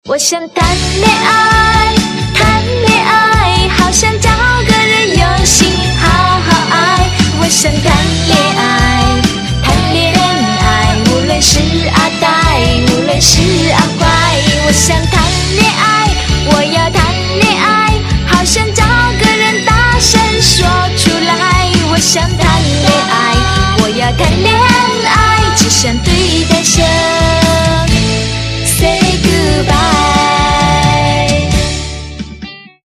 我想谈恋爱，谈恋爱，好想找个人用心好好爱。我想谈恋爱，谈恋爱，无论是阿呆，无论是阿乖。我想谈恋爱，我要谈恋爱，好想找个人大声说出来。我想谈恋爱，我要谈恋爱，只想对待谁？